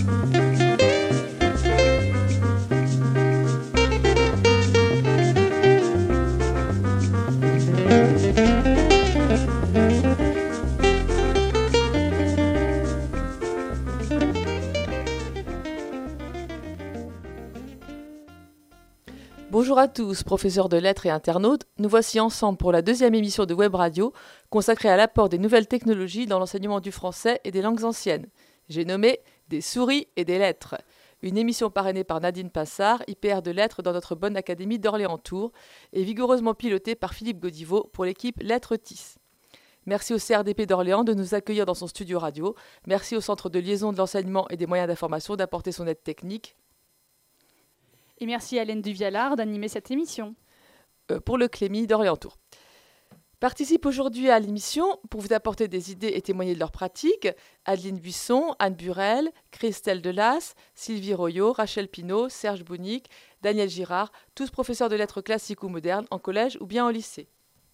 Bonjour à tous, professeurs de lettres et internautes. Nous voici ensemble pour la deuxième émission de Web Radio consacrée à l'apport des nouvelles technologies dans l'enseignement du français et des langues anciennes. J'ai nommé Des souris et des lettres. Une émission parrainée par Nadine Passard, IPR de lettres dans notre bonne académie d'Orléans-Tours et vigoureusement pilotée par Philippe Godiveau pour l'équipe Lettres TIS. Merci au CRDP d'Orléans de nous accueillir dans son studio radio. Merci au Centre de liaison de l'enseignement et des moyens d'information d'apporter son aide technique. Et merci à Hélène Duvialard d'animer cette émission. Pour le Clémy d'Orléans-Tours. Participent aujourd'hui à l'émission pour vous apporter des idées et témoigner de leurs pratiques Adeline Buisson, Anne Burel, Christelle Delas, Sylvie Royot, Rachel Pinault, Serge Bounic, Daniel Girard, tous professeurs de lettres classiques ou modernes en collège ou bien au lycée.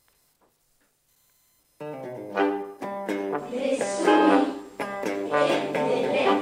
Les souris et des lettres.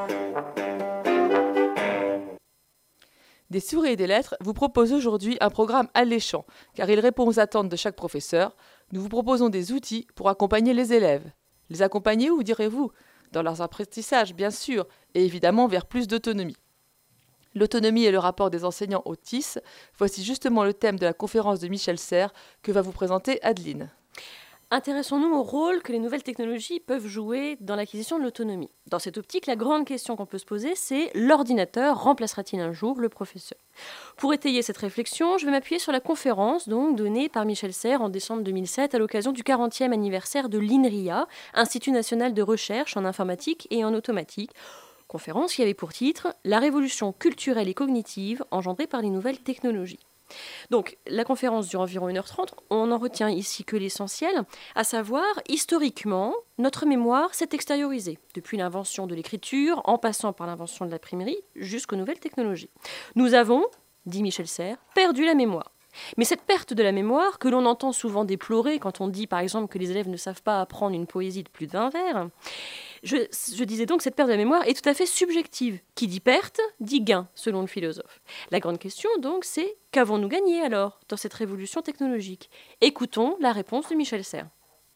Des souris et des lettres vous propose aujourd'hui un programme alléchant, car il répond aux attentes de chaque professeur. Nous vous proposons des outils pour accompagner les élèves. Les accompagner où, direz-vous ? Dans leurs apprentissages, bien sûr, et évidemment vers plus d'autonomie. L'autonomie et le rapport des enseignants au TIS, voici justement le thème de la conférence de Michel Serres que va vous présenter Adeline. Intéressons-nous au rôle que les nouvelles technologies peuvent jouer dans l'acquisition de l'autonomie. Dans cette optique, la grande question qu'on peut se poser, c'est l'ordinateur remplacera-t-il un jour le professeur ? Pour étayer cette réflexion, je vais m'appuyer sur la conférence donnée par Michel Serres en décembre 2007 à l'occasion du 40e anniversaire de l'INRIA, Institut national de recherche en informatique et en automatique. Conférence qui avait pour titre « La révolution culturelle et cognitive engendrée par les nouvelles technologies ». Donc, la conférence dure environ 1h30. On n'en retient ici que l'essentiel, à savoir, historiquement, notre mémoire s'est extériorisée, depuis l'invention de l'écriture, en passant par l'invention de l'imprimerie, jusqu'aux nouvelles technologies. Nous avons, dit Michel Serres, perdu la mémoire. Mais cette perte de la mémoire, que l'on entend souvent déplorer quand on dit, par exemple, que les élèves ne savent pas apprendre une poésie de plus d'1 vers, je disais donc que cette perte de la mémoire est tout à fait subjective. Qui dit perte, dit gain, selon le philosophe. La grande question, donc, c'est qu'avons-nous gagné alors dans cette révolution technologique ? Écoutons la réponse de Michel Serres.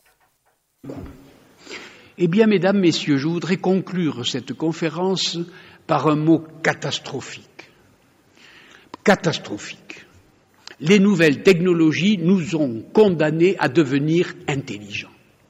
Eh bien, mesdames, messieurs, je voudrais conclure cette conférence par un mot catastrophique. Catastrophique. Les nouvelles technologies nous ont condamnés à devenir intelligents.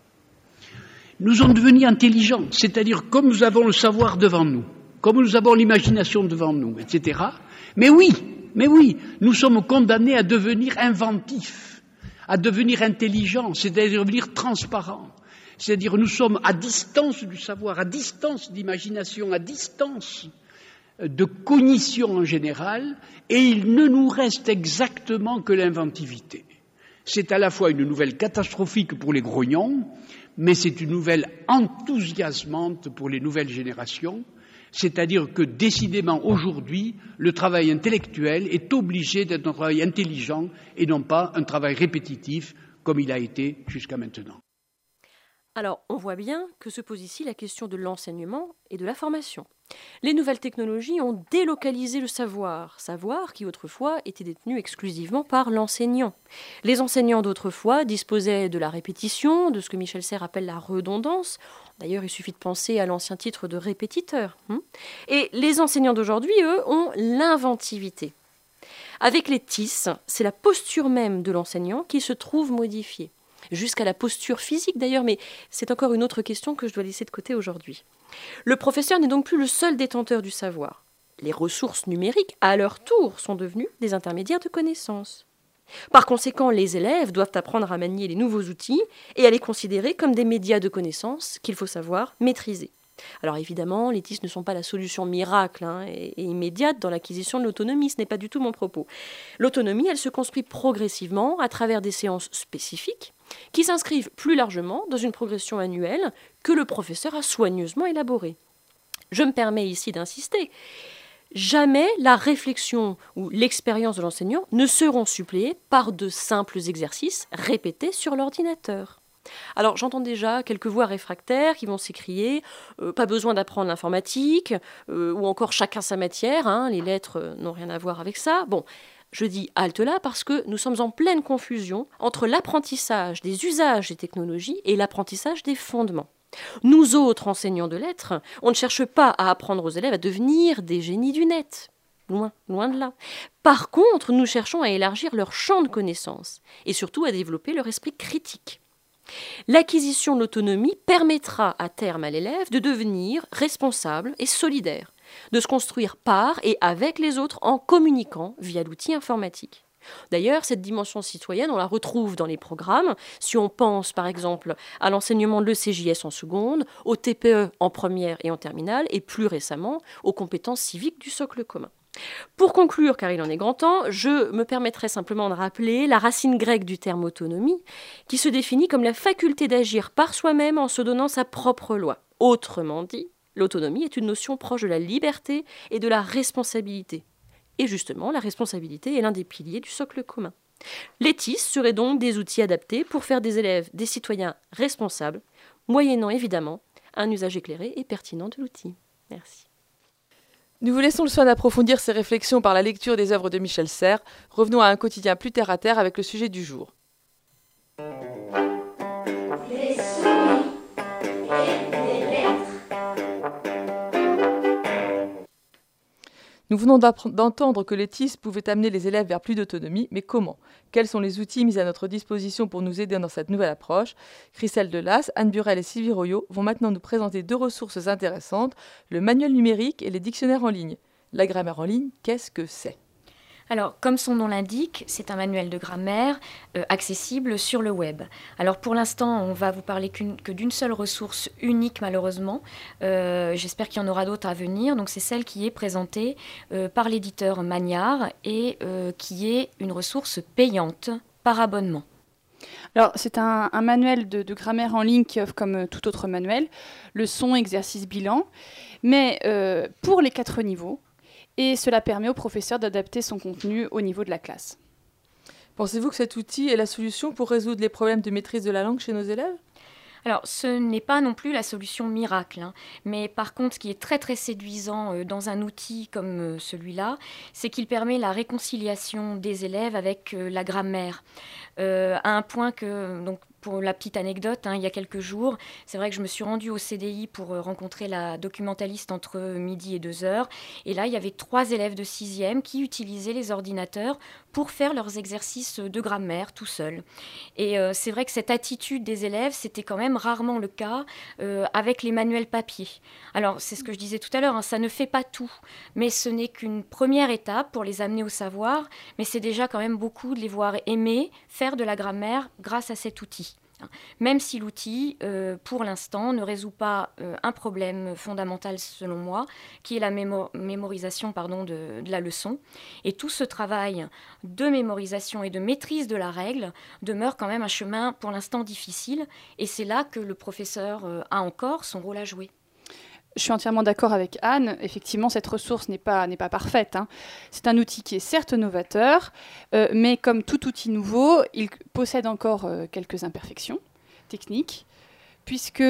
Nous sommes devenus intelligents, c'est-à-dire comme nous avons le savoir devant nous, comme nous avons l'imagination devant nous, etc. Mais oui, nous sommes condamnés à devenir inventifs, à devenir intelligents, c'est-à-dire à devenir transparents. C'est-à-dire nous sommes à distance du savoir, à distance d'imagination, à distance de cognition en général, et il ne nous reste exactement que l'inventivité. C'est à la fois une nouvelle catastrophique pour les grognons, mais c'est une nouvelle enthousiasmante pour les nouvelles générations, c'est-à-dire que décidément aujourd'hui, le travail intellectuel est obligé d'être un travail intelligent et non pas un travail répétitif comme il a été jusqu'à maintenant. Alors, on voit bien que se pose ici la question de l'enseignement et de la formation. Les nouvelles technologies ont délocalisé le savoir qui autrefois était détenu exclusivement par l'enseignant. Les enseignants d'autrefois disposaient de la répétition, de ce que Michel Serres appelle la redondance. D'ailleurs, il suffit de penser à l'ancien titre de répétiteur. Et les enseignants d'aujourd'hui, eux, ont l'inventivité. Avec les TIS, c'est la posture même de l'enseignant qui se trouve modifiée. Jusqu'à la posture physique d'ailleurs, mais c'est encore une autre question que je dois laisser de côté aujourd'hui. Le professeur n'est donc plus le seul détenteur du savoir. Les ressources numériques, à leur tour, sont devenues des intermédiaires de connaissances. Par conséquent, les élèves doivent apprendre à manier les nouveaux outils et à les considérer comme des médias de connaissances qu'il faut savoir maîtriser. Alors évidemment, les TIS ne sont pas la solution miracle et immédiate dans l'acquisition de l'autonomie, ce n'est pas du tout mon propos. L'autonomie, elle se construit progressivement à travers des séances spécifiques qui s'inscrivent plus largement dans une progression annuelle que le professeur a soigneusement élaborée. Je me permets ici d'insister. Jamais la réflexion ou l'expérience de l'enseignant ne seront suppléées par de simples exercices répétés sur l'ordinateur. Alors j'entends déjà quelques voix réfractaires qui vont s'écrier pas besoin d'apprendre l'informatique, ou encore chacun sa matière, hein, les lettres n'ont rien à voir avec ça. Bon, je dis halte là parce que nous sommes en pleine confusion entre l'apprentissage des usages des technologies et l'apprentissage des fondements. Nous autres enseignants de lettres, on ne cherche pas à apprendre aux élèves à devenir des génies du net. Loin, loin de là. Par contre, nous cherchons à élargir leur champ de connaissances et surtout à développer leur esprit critique. L'acquisition de l'autonomie permettra à terme à l'élève de devenir responsable et solidaire, de se construire par et avec les autres en communiquant via l'outil informatique. D'ailleurs, cette dimension citoyenne, on la retrouve dans les programmes, si on pense par exemple à l'enseignement de l'ECJS en seconde, au TPE en première et en terminale, et plus récemment aux compétences civiques du socle commun. Pour conclure, car il en est grand temps, je me permettrai simplement de rappeler la racine grecque du terme autonomie, qui se définit comme la faculté d'agir par soi-même en se donnant sa propre loi. Autrement dit, l'autonomie est une notion proche de la liberté et de la responsabilité. Et justement, la responsabilité est l'un des piliers du socle commun. Les TIS seraient donc des outils adaptés pour faire des élèves des citoyens responsables, moyennant évidemment un usage éclairé et pertinent de l'outil. Merci. Nous vous laissons le soin d'approfondir ces réflexions par la lecture des œuvres de Michel Serres. Revenons à un quotidien plus terre à terre avec le sujet du jour. Les souris et les lettres. Nous venons d'entendre que les TIS pouvaient amener les élèves vers plus d'autonomie, mais comment ? Quels sont les outils mis à notre disposition pour nous aider dans cette nouvelle approche ? Christelle Delas, Anne Burel et Sylvie Royot vont maintenant nous présenter deux ressources intéressantes, le manuel numérique et les dictionnaires en ligne. La grammaire en ligne, qu'est-ce que c'est ? Alors, comme son nom l'indique, c'est un manuel de grammaire accessible sur le web. Alors, pour l'instant, on va vous parler que d'une seule ressource unique, malheureusement. J'espère qu'il y en aura d'autres à venir. Donc, c'est celle qui est présentée par l'éditeur Magnard et qui est une ressource payante par abonnement. Alors, c'est un manuel de grammaire en ligne qui offre, comme tout autre manuel, leçons, exercices, bilan, mais pour les 4 niveaux. Et cela permet au professeur d'adapter son contenu au niveau de la classe. Pensez-vous que cet outil est la solution pour résoudre les problèmes de maîtrise de la langue chez nos élèves ? Alors, ce n'est pas non plus la solution miracle, hein. Mais par contre, ce qui est très très séduisant dans un outil comme celui-là, c'est qu'il permet la réconciliation des élèves avec la grammaire. À un point que, donc, pour la petite anecdote, hein, il y a quelques jours, c'est vrai que je me suis rendue au CDI pour rencontrer la documentaliste entre midi et 2h. Et là, il y avait 3 élèves de 6e qui utilisaient les ordinateurs pour faire leurs exercices de grammaire tout seuls. Et c'est vrai que cette attitude des élèves, c'était quand même rarement le cas avec les manuels papier. Alors, c'est ce que je disais tout à l'heure, hein, ça ne fait pas tout, mais ce n'est qu'une première étape pour les amener au savoir, mais c'est déjà quand même beaucoup de les voir aimer faire de la grammaire grâce à cet outil. Même si l'outil, pour l'instant, ne résout pas un problème fondamental selon moi, qui est la mémorisation de la leçon. Et tout ce travail de mémorisation et de maîtrise de la règle demeure quand même un chemin pour l'instant difficile. Et c'est là que le professeur a encore son rôle à jouer. Je suis entièrement d'accord avec Anne. Effectivement, cette ressource n'est pas parfaite, hein. C'est un outil qui est certes novateur, mais comme tout outil nouveau, il possède encore quelques imperfections techniques, puisque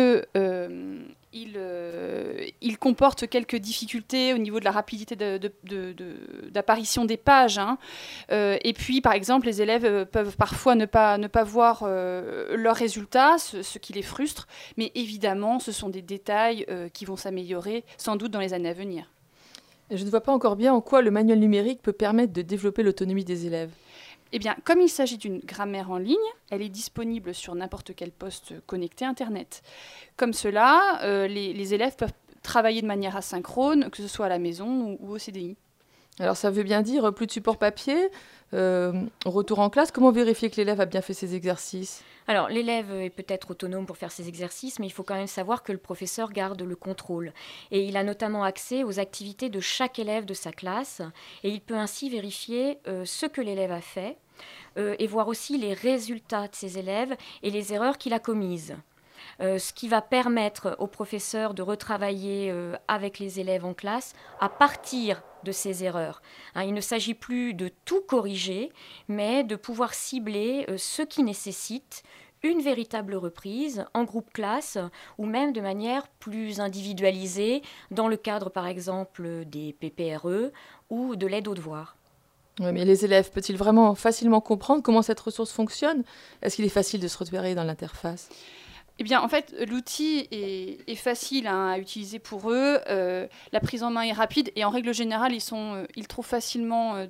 il comporte quelques difficultés au niveau de la rapidité d'apparition des pages, hein. Et puis, par exemple, les élèves peuvent parfois ne pas voir leurs résultats, ce qui les frustre. Mais évidemment, ce sont des détails qui vont s'améliorer sans doute dans les années à venir. Je ne vois pas encore bien en quoi le manuel numérique peut permettre de développer l'autonomie des élèves. Eh bien, comme il s'agit d'une grammaire en ligne, elle est disponible sur n'importe quel poste connecté Internet. Comme cela, les élèves peuvent travailler de manière asynchrone, que ce soit à la maison ou au CDI. Alors ça veut bien dire plus de support papier, retour en classe. Comment vérifier que l'élève a bien fait ses exercices ? Alors, l'élève est peut-être autonome pour faire ses exercices, mais il faut quand même savoir que le professeur garde le contrôle. Et il a notamment accès aux activités de chaque élève de sa classe, et il peut ainsi vérifier ce que l'élève a fait, et voir aussi les résultats de ses élèves et les erreurs qu'il a commises. Ce qui va permettre au professeur de retravailler avec les élèves en classe à partir de ces erreurs. Hein, il ne s'agit plus de tout corriger, mais de pouvoir cibler ce qui nécessite une véritable reprise en groupe classe ou même de manière plus individualisée dans le cadre par exemple des PPRE ou de l'aide aux devoirs. Oui, mais les élèves peuvent-ils vraiment facilement comprendre comment cette ressource fonctionne ? Est-ce qu'il est facile de se repérer dans l'interface ? Eh bien, en fait, l'outil est facile à utiliser pour eux. La prise en main est rapide et en règle générale, ils trouvent facilement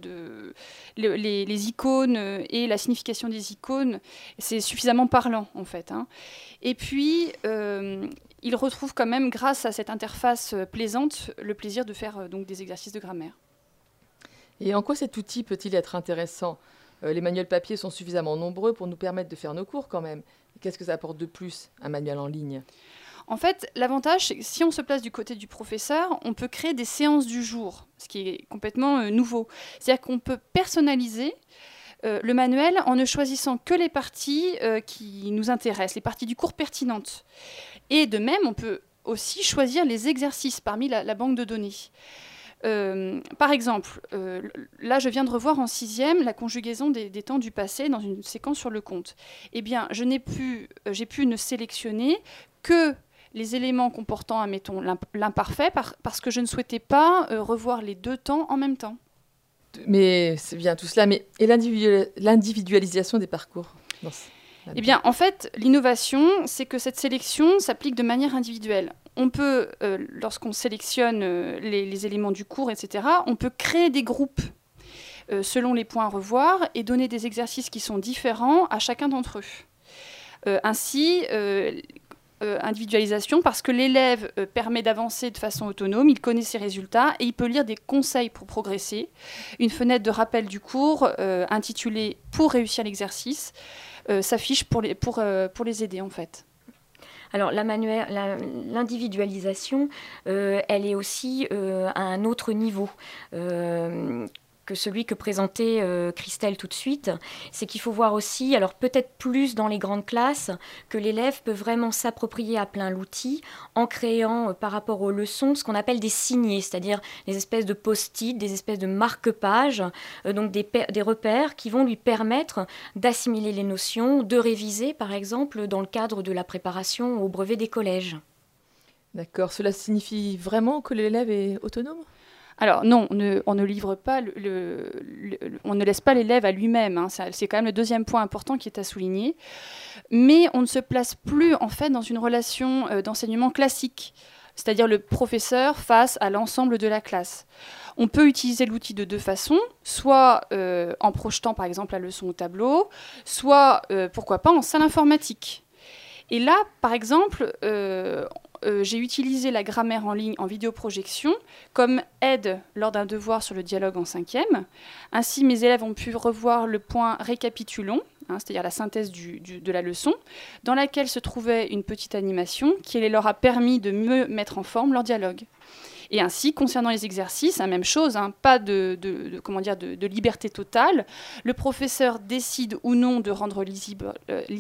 les icônes et la signification des icônes. C'est suffisamment parlant, en fait. Et puis, ils retrouvent quand même, grâce à cette interface plaisante, le plaisir de faire donc des exercices de grammaire. Et en quoi cet outil peut-il être intéressant ? Les manuels papier sont suffisamment nombreux pour nous permettre de faire nos cours quand même. Qu'est-ce que ça apporte de plus, un manuel en ligne ? En fait, l'avantage, c'est que si on se place du côté du professeur, on peut créer des séances du jour, ce qui est complètement nouveau. C'est-à-dire qu'on peut personnaliser le manuel en ne choisissant que les parties qui nous intéressent, les parties du cours pertinentes. Et de même, on peut aussi choisir les exercices parmi la banque de données. Par exemple, là je viens de revoir en 6e la conjugaison des temps du passé dans une séquence sur le compte. Eh bien, j'ai pu ne sélectionner que les éléments comportant, admettons, l'imparfait parce que je ne souhaitais pas revoir les deux temps en même temps. Mais c'est bien tout cela, mais et l'individualisation des parcours ? Eh bien, en fait, l'innovation, c'est que cette sélection s'applique de manière individuelle. On peut, lorsqu'on sélectionne les éléments du cours, etc., on peut créer des groupes selon les points à revoir et donner des exercices qui sont différents à chacun d'entre eux. Ainsi, individualisation, parce que l'élève permet d'avancer de façon autonome, il connaît ses résultats et il peut lire des conseils pour progresser. Une fenêtre de rappel du cours intitulée « Pour réussir l'exercice » s'affiche pour les aider en fait. Alors l'individualisation, elle est aussi à un autre niveau que celui que présentait Christelle tout de suite. C'est qu'il faut voir aussi, alors peut-être plus dans les grandes classes, que l'élève peut vraiment s'approprier à plein l'outil en créant par rapport aux leçons ce qu'on appelle des signés, c'est-à-dire des espèces de post-it, des espèces de marque-pages, donc des repères qui vont lui permettre d'assimiler les notions, de réviser par exemple dans le cadre de la préparation au brevet des collèges. D'accord, cela signifie vraiment que l'élève est autonome ? Alors non, on ne livre pas, on ne laisse pas l'élève à lui-même. C'est quand même le deuxième point important qui est à souligner. Mais on ne se place plus en fait dans une relation d'enseignement classique, c'est-à-dire le professeur face à l'ensemble de la classe. On peut utiliser l'outil de deux façons, soit en projetant par exemple la leçon au tableau, soit pourquoi pas en salle informatique. Et là, par exemple, j'ai utilisé la grammaire en ligne en vidéoprojection comme aide lors d'un devoir sur le dialogue en 5e. Ainsi, mes élèves ont pu revoir le point récapitulons, c'est-à-dire la synthèse de la leçon, dans laquelle se trouvait une petite animation qui leur a permis de mieux mettre en forme leur dialogue. Et ainsi, concernant les exercices, la même chose, pas de liberté totale. Le professeur décide ou non de rendre lisible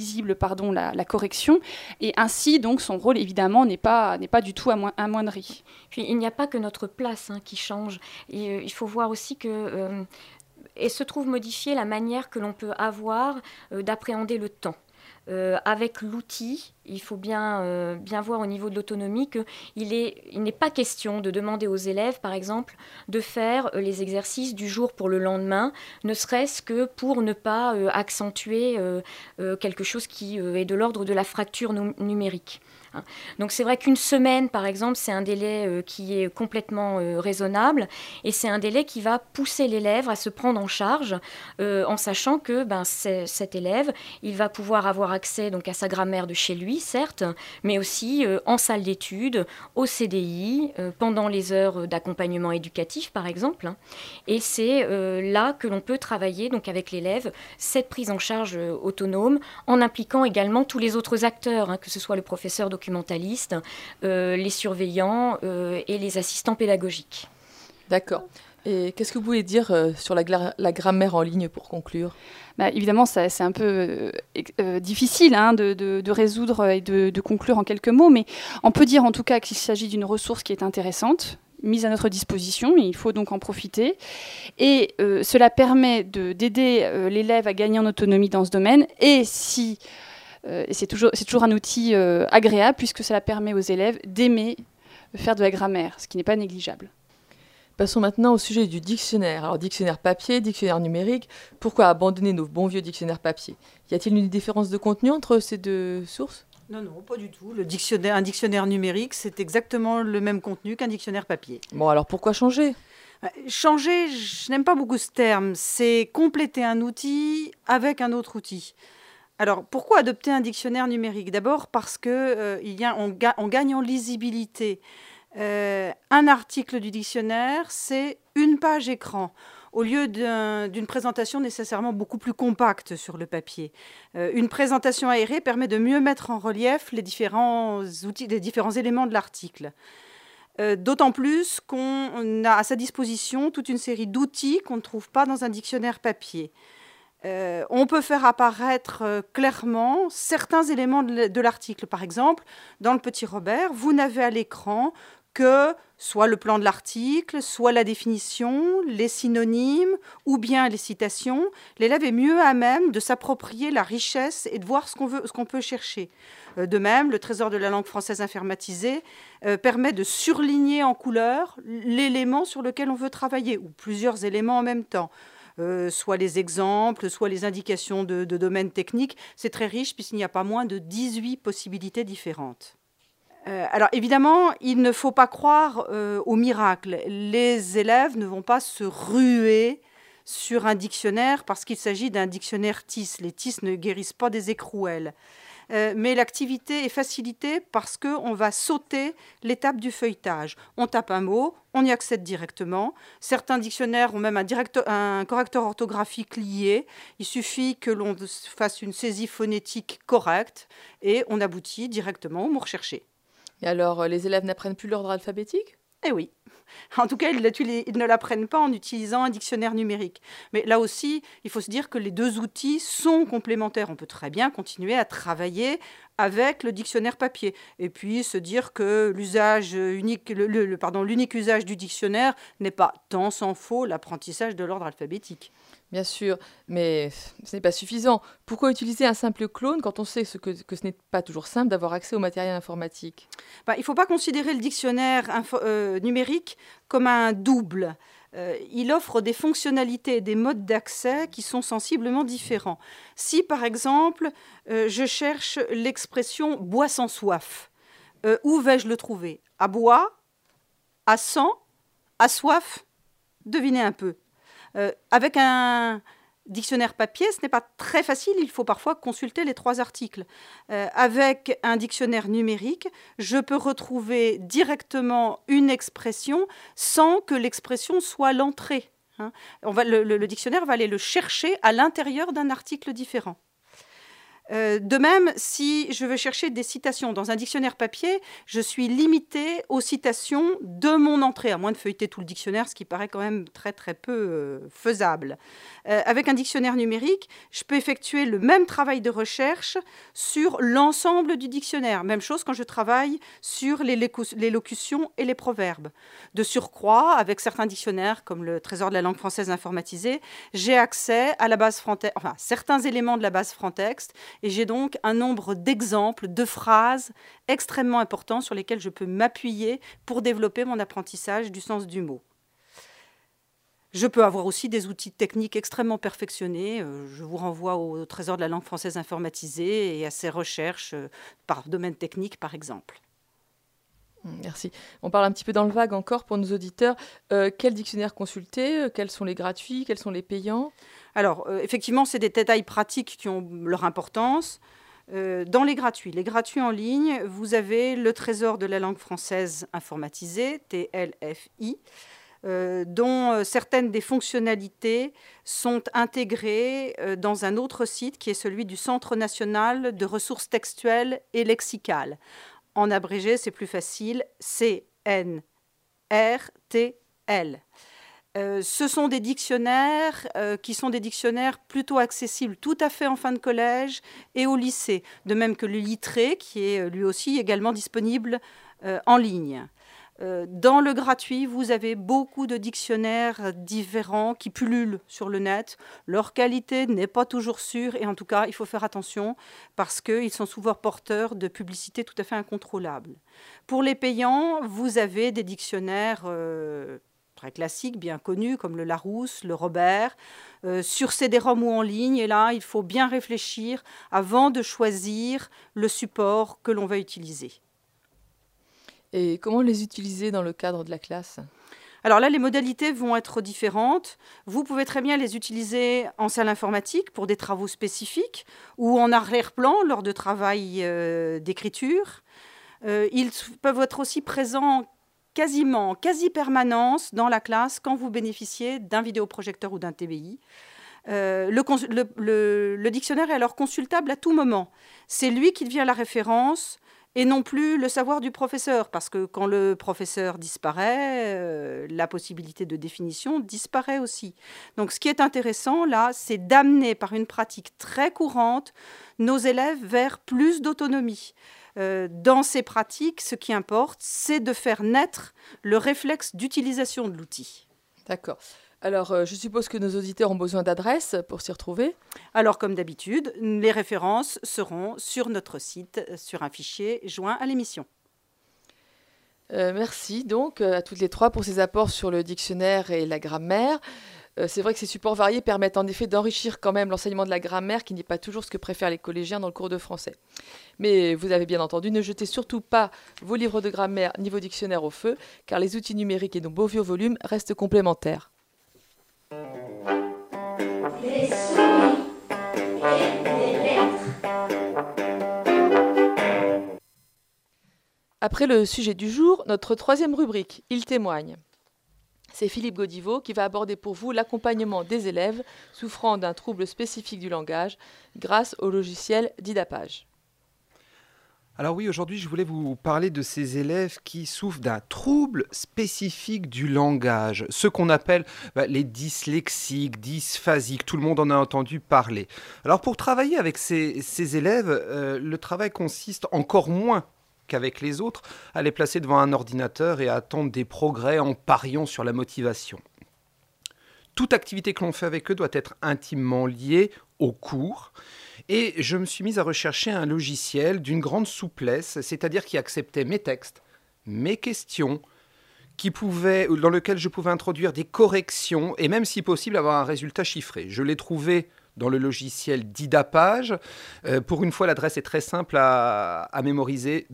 la correction. Et ainsi, donc, son rôle, évidemment, n'est pas du tout amoindri. Puis, il n'y a pas que notre place qui change. Et, il faut voir aussi que... et se trouve modifier la manière que l'on peut avoir d'appréhender le temps. Avec l'outil, il faut bien voir au niveau de l'autonomie qu'il n'est pas question de demander aux élèves, par exemple, de faire les exercices du jour pour le lendemain, ne serait-ce que pour ne pas accentuer quelque chose qui est de l'ordre de la fracture numérique. Donc c'est vrai qu'une semaine, par exemple, c'est un délai qui est complètement raisonnable et c'est un délai qui va pousser l'élève à se prendre en charge en sachant que cet élève, il va pouvoir avoir accès donc, à sa grammaire de chez lui, certes, mais aussi en salle d'études, au CDI, pendant les heures d'accompagnement éducatif, par exemple. Et c'est là que l'on peut travailler donc, avec l'élève cette prise en charge autonome en impliquant également tous les autres acteurs, que ce soit le professeur documentaliste, les surveillants et les assistants pédagogiques. D'accord. Et qu'est-ce que vous pouvez dire sur la grammaire en ligne pour conclure ? Évidemment, c'est un peu difficile de résoudre et de conclure en quelques mots, mais on peut dire en tout cas qu'il s'agit d'une ressource qui est intéressante, mise à notre disposition, et il faut donc en profiter. Et cela permet d'aider l'élève à gagner en autonomie dans ce domaine, et si Et c'est toujours un outil agréable puisque cela permet aux élèves d'aimer faire de la grammaire, ce qui n'est pas négligeable. Passons maintenant au sujet du dictionnaire. Alors, dictionnaire papier, dictionnaire numérique. Pourquoi abandonner nos bons vieux dictionnaires papier? Y a-t-il une différence de contenu entre ces deux sources? Non, pas du tout. Un dictionnaire numérique, c'est exactement le même contenu qu'un dictionnaire papier. Bon, alors pourquoi changer? Changer, je n'aime pas beaucoup ce terme. C'est compléter un outil avec un autre outil. Alors, pourquoi adopter un dictionnaire numérique? D'abord parce qu'on gagne en lisibilité. Un article du dictionnaire, c'est une page écran, au lieu d'une présentation nécessairement beaucoup plus compacte sur le papier. Une présentation aérée permet de mieux mettre en relief les différents éléments de l'article. D'autant plus qu'on a à sa disposition toute une série d'outils qu'on ne trouve pas dans un dictionnaire papier. On peut faire apparaître clairement certains éléments de l'article. Par exemple, dans le Petit Robert, vous n'avez à l'écran que soit le plan de l'article, soit la définition, les synonymes ou bien les citations. L'élève est mieux à même de s'approprier la richesse et de voir ce qu'on peut chercher. De même, le Trésor de la langue française informatisée permet de surligner en couleur l'élément sur lequel on veut travailler, ou plusieurs éléments en même temps. Soit les exemples, soit les indications de domaines techniques. C'est très riche puisqu'il n'y a pas moins de 18 possibilités différentes. Alors évidemment, il ne faut pas croire au miracle. Les élèves ne vont pas se ruer sur un dictionnaire parce qu'il s'agit d'un dictionnaire TIS. Les TIS ne guérissent pas des écrouelles. Mais l'activité est facilitée parce qu'on va sauter l'étape du feuilletage. On tape un mot, on y accède directement. Certains dictionnaires ont même un correcteur orthographique lié. Il suffit que l'on fasse une saisie phonétique correcte et on aboutit directement au mot recherché. Et alors, les élèves n'apprennent plus l'ordre alphabétique? Eh oui. En tout cas, ils ne l'apprennent pas en utilisant un dictionnaire numérique. Mais là aussi, il faut se dire que les deux outils sont complémentaires. On peut très bien continuer à travailler avec le dictionnaire papier. Et puis se dire que l'unique usage du dictionnaire n'est pas, tant s'en faut, l'apprentissage de l'ordre alphabétique. Bien sûr, mais ce n'est pas suffisant. Pourquoi utiliser un simple clone quand on sait que ce n'est pas toujours simple d'avoir accès au matériel informatique? Il ne faut pas considérer le dictionnaire numérique comme un double. Il offre des fonctionnalités et des modes d'accès qui sont sensiblement différents. Si, par exemple, je cherche l'expression « bois sans soif », où vais-je le trouver? À bois? À sang? À soif? Devinez un peu. Avec un dictionnaire papier, ce n'est pas très facile, il faut parfois consulter les 3 articles. Avec un dictionnaire numérique, je peux retrouver directement une expression sans que l'expression soit l'entrée. Le dictionnaire va aller le chercher à l'intérieur d'un article différent. De même, si je veux chercher des citations dans un dictionnaire papier, je suis limitée aux citations de mon entrée, à moins de feuilleter tout le dictionnaire, ce qui paraît quand même très très peu faisable. Avec un dictionnaire numérique, je peux effectuer le même travail de recherche sur l'ensemble du dictionnaire. Même chose quand je travaille sur les locutions et les proverbes. De surcroît, avec certains dictionnaires, comme le Trésor de la langue française informatisée, j'ai accès à la base Frontex, certains éléments de la base Frontex. Et j'ai donc un nombre d'exemples, de phrases extrêmement importants sur lesquels je peux m'appuyer pour développer mon apprentissage du sens du mot. Je peux avoir aussi des outils techniques extrêmement perfectionnés. Je vous renvoie au Trésor de la langue française informatisée et à ses recherches par domaine technique, par exemple. Merci. On parle un petit peu dans le vague encore pour nos auditeurs. Quel dictionnaire consulter? Quels sont les gratuits? Quels sont les payants? Alors, effectivement, c'est des détails pratiques qui ont leur importance. Dans les gratuits en ligne, vous avez le Trésor de la langue française informatisée, TLFI, dont certaines des fonctionnalités sont intégrées dans un autre site qui est celui du Centre national de ressources textuelles et lexicales. En abrégé, c'est plus facile, CNRTL. Ce sont des dictionnaires qui sont des dictionnaires plutôt accessibles tout à fait en fin de collège et au lycée, de même que le Littré, qui est lui aussi également disponible en ligne. Dans le gratuit, vous avez beaucoup de dictionnaires différents qui pullulent sur le net. Leur qualité n'est pas toujours sûre et en tout cas, il faut faire attention parce qu'ils sont souvent porteurs de publicités tout à fait incontrôlables. Pour les payants, vous avez des dictionnaires très classiques, bien connus, comme le Larousse, le Robert, sur CD-ROM ou en ligne. Et là, il faut bien réfléchir avant de choisir le support que l'on va utiliser. Et comment les utiliser dans le cadre de la classe ? Alors là, les modalités vont être différentes. Vous pouvez très bien les utiliser en salle informatique pour des travaux spécifiques ou en arrière-plan lors de travail d'écriture. Ils peuvent être aussi présents en quasi-permanence dans la classe quand vous bénéficiez d'un vidéoprojecteur ou d'un TBI. Le dictionnaire est alors consultable à tout moment. C'est lui qui devient la référence et non plus le savoir du professeur, parce que quand le professeur disparaît, la possibilité de définition disparaît aussi. Donc ce qui est intéressant là, c'est d'amener par une pratique très courante nos élèves vers plus d'autonomie. Dans ces pratiques, ce qui importe, c'est de faire naître le réflexe d'utilisation de l'outil. D'accord. Alors, je suppose que nos auditeurs ont besoin d'adresses pour s'y retrouver. Alors, comme d'habitude, les références seront sur notre site, sur un fichier joint à l'émission. Merci donc à toutes les trois pour ces apports sur le dictionnaire et la grammaire. C'est vrai que ces supports variés permettent en effet d'enrichir quand même l'enseignement de la grammaire, qui n'est pas toujours ce que préfèrent les collégiens dans le cours de français. Mais vous avez bien entendu, ne jetez surtout pas vos livres de grammaire ni vos dictionnaires au feu, car les outils numériques et nos beaux vieux volumes restent complémentaires. Des souris et des lettres. Après le sujet du jour, notre troisième rubrique, Il témoigne. C'est Philippe Godiveau qui va aborder pour vous l'accompagnement des élèves souffrant d'un trouble spécifique du langage grâce au logiciel Didapage. Alors oui, aujourd'hui, je voulais vous parler de ces élèves qui souffrent d'un trouble spécifique du langage, ce qu'on appelle les dyslexiques, dysphasiques, tout le monde en a entendu parler. Alors pour travailler avec ces élèves, le travail consiste encore moins qu'avec les autres à les placer devant un ordinateur et à attendre des progrès en pariant sur la motivation. Toute activité que l'on fait avec eux doit être intimement liée au cours. Et je me suis mise à rechercher un logiciel d'une grande souplesse, c'est-à-dire qui acceptait mes textes, mes questions, dans lequel je pouvais introduire des corrections et même, si possible, avoir un résultat chiffré. Je l'ai trouvé dans le logiciel Didapage. Pour une fois, l'adresse est très simple à mémoriser,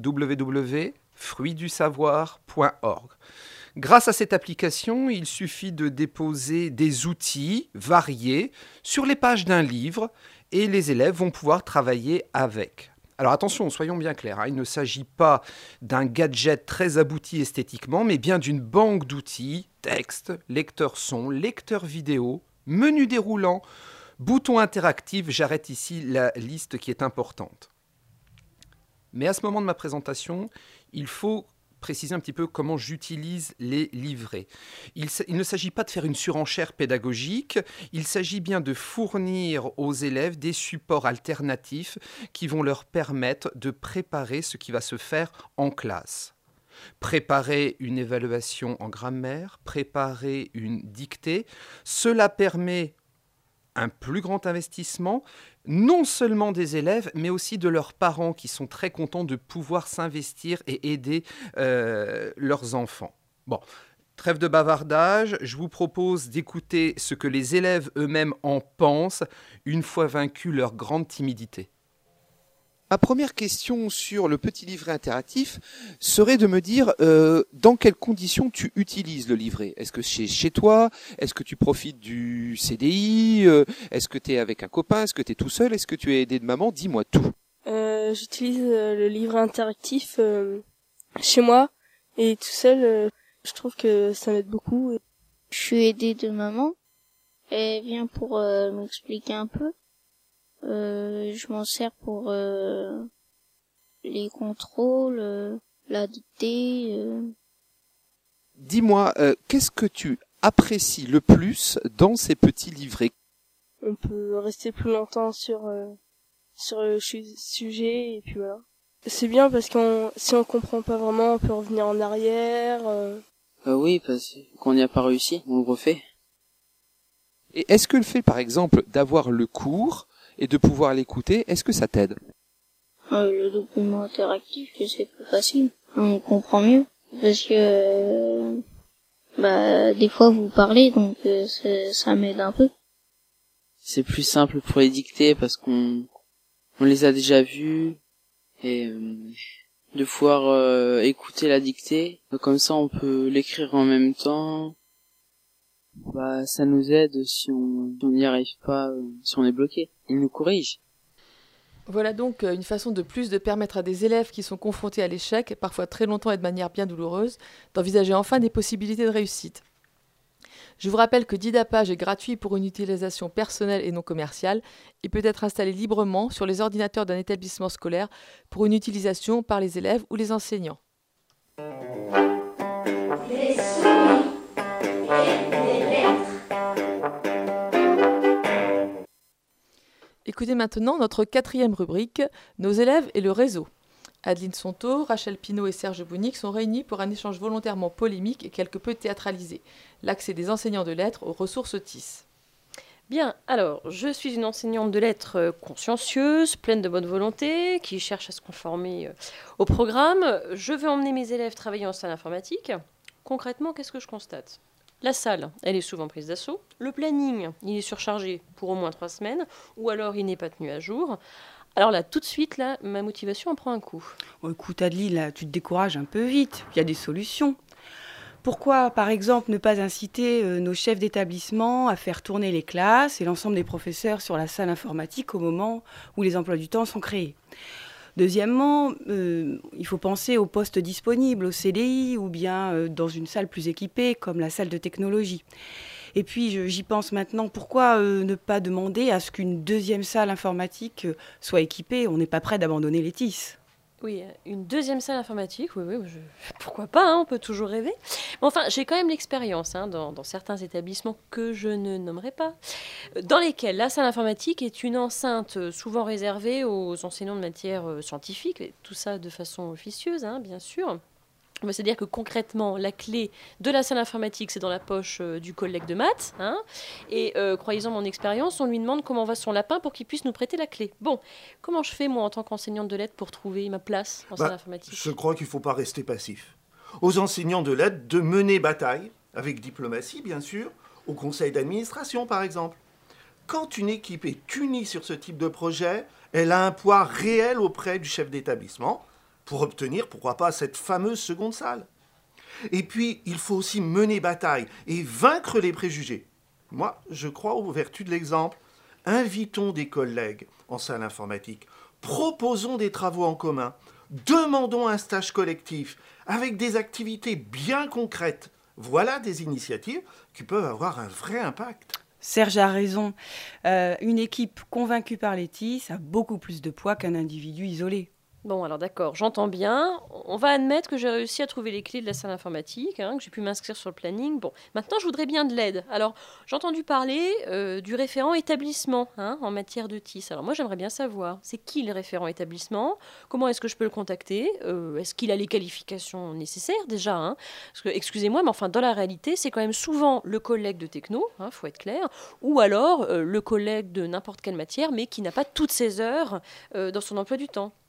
www.fruitsdusavoir.org. Grâce à cette application, il suffit de déposer des outils variés sur les pages d'un livre et les élèves vont pouvoir travailler avec. Alors attention, soyons bien clairs, il ne s'agit pas d'un gadget très abouti esthétiquement, mais bien d'une banque d'outils, texte, lecteur son, lecteur vidéo, menu déroulant, bouton interactif, j'arrête ici la liste qui est importante. Mais à ce moment de ma présentation, il faut préciser un petit peu comment j'utilise les livrets. Il ne s'agit pas de faire une surenchère pédagogique, il s'agit bien de fournir aux élèves des supports alternatifs qui vont leur permettre de préparer ce qui va se faire en classe. Préparer une évaluation en grammaire, préparer une dictée, cela permet un plus grand investissement, non seulement des élèves, mais aussi de leurs parents qui sont très contents de pouvoir s'investir et aider leurs enfants. Bon, trêve de bavardage, je vous propose d'écouter ce que les élèves eux-mêmes en pensent, une fois vaincu leur grande timidité. Ma première question sur le petit livret interactif serait de me dire dans quelles conditions tu utilises le livret. Est-ce que c'est chez toi? Est-ce que tu profites du CDI? Est-ce que tu es avec un copain? Est-ce que tu es tout seul? Est-ce que tu es aidé de maman? Dis-moi tout. J'utilise le livret interactif chez moi et tout seul. Je trouve que ça m'aide beaucoup. Je suis aidée de maman. Elle vient pour m'expliquer un peu. Je m'en sers pour les contrôles, la dictée. Dis-moi, qu'est-ce que tu apprécies le plus dans ces petits livrets? On peut rester plus longtemps sur le sujet et puis voilà. C'est bien parce que si on comprend pas vraiment, on peut revenir en arrière. Oui, parce qu'on n'y a pas réussi, on le refait. Et est-ce que le fait, par exemple, d'avoir le cours et de pouvoir l'écouter, est-ce que ça t'aide? Le document interactif, c'est plus facile. On comprend mieux. Parce que, des fois vous parlez, donc ça m'aide un peu. C'est plus simple pour les dictées parce qu'on les a déjà vus et de pouvoir écouter la dictée. Comme ça, on peut l'écrire en même temps. Ça nous aide si on n'y arrive pas, si on est bloqué. Il nous corrige. Voilà donc une façon de plus de permettre à des élèves qui sont confrontés à l'échec, parfois très longtemps et de manière bien douloureuse, d'envisager enfin des possibilités de réussite. Je vous rappelle que Didapage est gratuit pour une utilisation personnelle et non commerciale et peut être installé librement sur les ordinateurs d'un établissement scolaire pour une utilisation par les élèves ou les enseignants. Les souris et les lettres. Écoutez maintenant notre 4e rubrique, nos élèves et le réseau. Adeline Sonto, Rachel Pinault et Serge Bounic sont réunis pour un échange volontairement polémique et quelque peu théâtralisé. L'accès des enseignants de lettres aux ressources TIS. Bien, alors, je suis une enseignante de lettres consciencieuse, pleine de bonne volonté, qui cherche à se conformer au programme. Je veux emmener mes élèves travailler en salle informatique. Concrètement, qu'est-ce que je constate ? La salle, elle est souvent prise d'assaut. Le planning, il est surchargé pour au moins 3 semaines, ou alors il n'est pas tenu à jour. Alors là, tout de suite, là, ma motivation en prend un coup. Oh, écoute, Adeline, là, tu te décourages un peu vite. Il y a des solutions. Pourquoi, par exemple, ne pas inciter nos chefs d'établissement à faire tourner les classes et l'ensemble des professeurs sur la salle informatique au moment où les emplois du temps sont créés ? Deuxièmement, il faut penser aux postes disponibles au CDI ou bien dans une salle plus équipée comme la salle de technologie. Et puis, j'y pense maintenant, pourquoi ne pas demander à ce qu'une 2e salle informatique soit équipée ? On n'est pas prêt d'abandonner les TIS. Oui, une 2e salle informatique, oui, pourquoi pas, hein, on peut toujours rêver. Mais enfin, j'ai quand même l'expérience dans certains établissements que je ne nommerai pas, dans lesquels la salle informatique est une enceinte souvent réservée aux enseignants de matières scientifiques, et tout ça de façon officieuse, bien sûr. C'est-à-dire que concrètement, la clé de la salle informatique, c'est dans la poche du collègue de maths. Et croyez-en mon expérience, on lui demande comment va son lapin pour qu'il puisse nous prêter la clé. Bon, comment je fais, moi, en tant qu'enseignante de lettres, pour trouver ma place en salle informatique ? Je crois qu'il ne faut pas rester passif. Aux enseignants de lettres de mener bataille, avec diplomatie, bien sûr, au conseil d'administration, par exemple. Quand une équipe est unie sur ce type de projet, elle a un poids réel auprès du chef d'établissement, pour obtenir, pourquoi pas, cette fameuse seconde salle. Et puis, il faut aussi mener bataille et vaincre les préjugés. Moi, je crois aux vertus de l'exemple. Invitons des collègues en salle informatique, proposons des travaux en commun, demandons un stage collectif avec des activités bien concrètes. Voilà des initiatives qui peuvent avoir un vrai impact. Serge a raison. Une équipe convaincue par les TIS a beaucoup plus de poids qu'un individu isolé. Bon, alors d'accord, j'entends bien. On va admettre que j'ai réussi à trouver les clés de la salle informatique, que j'ai pu m'inscrire sur le planning. Bon, maintenant, je voudrais bien de l'aide. Alors, j'ai entendu parler du référent étabbissement en matière de TIS. Alors moi, j'aimerais bien savoir, c'est qui le référent établissement ? Comment est-ce que je peux le contacter ? Est-ce qu'il a les qualifications nécessaires déjà Parce que, excusez-moi, mais enfin, dans la réalité, c'est quand même souvent le collègue de techno, faut être clair, ou alors le collègue de n'importe quelle matière, mais qui n'a pas toutes ses heures dans son emploi du temps.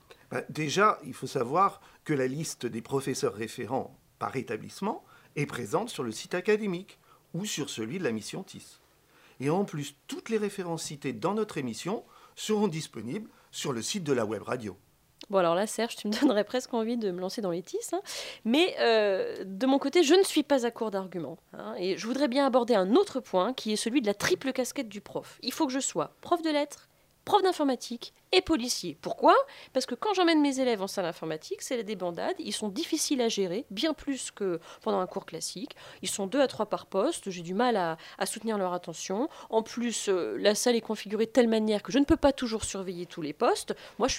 Déjà, il faut savoir que la liste des professeurs référents par établissement est présente sur le site académique ou sur celui de la mission TIS. Et en plus, toutes les références citées dans notre émission seront disponibles sur le site de la web radio. Bon, alors là, Serge, tu me donnerais presque envie de me lancer dans les TIS. Mais de mon côté, je ne suis pas à court d'arguments. Et je voudrais bien aborder un autre point qui est celui de la triple casquette du prof. Il faut que je sois prof de lettres, prof d'informatique et policier. Pourquoi ? Parce que quand j'emmène mes élèves en salle informatique, c'est la débandade. Ils sont difficiles à gérer, bien plus que pendant un cours classique. Ils sont 2 à 3 par poste. J'ai du mal à soutenir leur attention. En plus, la salle est configurée de telle manière que je ne peux pas toujours surveiller tous les postes. Moi, je suis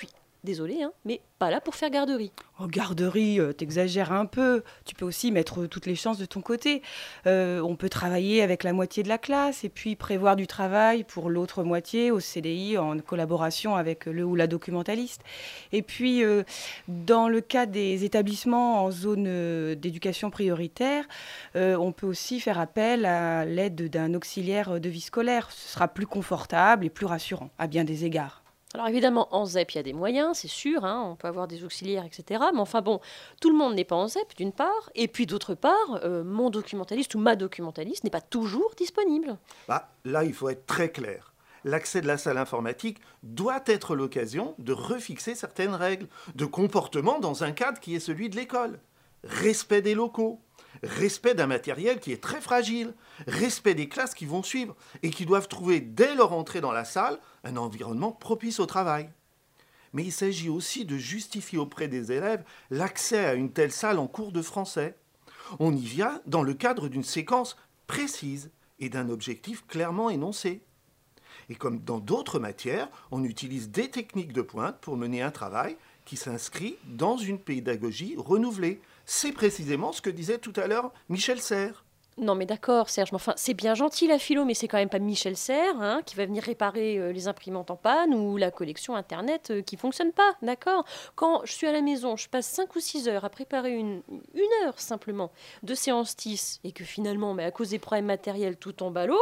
désolé, hein, mais pas là pour faire garderie. Oh, garderie, t'exagères un peu. Tu peux aussi mettre toutes les chances de ton côté. On peut travailler avec la moitié de la classe et puis prévoir du travail pour l'autre moitié au CDI en collaboration avec le ou la documentaliste. Et puis, dans le cas des établissements en zone d'éducation prioritaire, on peut aussi faire appel à l'aide d'un auxiliaire de vie scolaire. Ce sera plus confortable et plus rassurant à bien des égards. Alors évidemment, en ZEP, il y a des moyens, c'est sûr, hein, on peut avoir des auxiliaires, etc. Mais enfin bon, tout le monde n'est pas en ZEP, d'une part, et puis d'autre part, mon documentaliste ou ma documentaliste n'est pas toujours disponible. Là, il faut être très clair. L'accès de la salle informatique doit être l'occasion de refixer certaines règles de comportement dans un cadre qui est celui de l'école. Respect des locaux, respect d'un matériel qui est très fragile, respect des classes qui vont suivre et qui doivent trouver dès leur entrée dans la salle un environnement propice au travail. Mais il s'agit aussi de justifier auprès des élèves l'accès à une telle salle en cours de français. On y vient dans le cadre d'une séquence précise et d'un objectif clairement énoncé. Et comme dans d'autres matières, on utilise des techniques de pointe pour mener un travail qui s'inscrit dans une pédagogie renouvelée. C'est précisément ce que disait tout à l'heure Michel Serres. Non mais d'accord Serge, mais enfin c'est bien gentil la philo, mais c'est quand même pas Michel Serres hein, qui va venir réparer les imprimantes en panne ou la connexion internet qui fonctionne pas, d'accord? Quand je suis à la maison, je passe 5 ou 6 heures à préparer une heure simplement de séance TIS et que finalement, à cause des problèmes matériels, tout tombe à l'eau,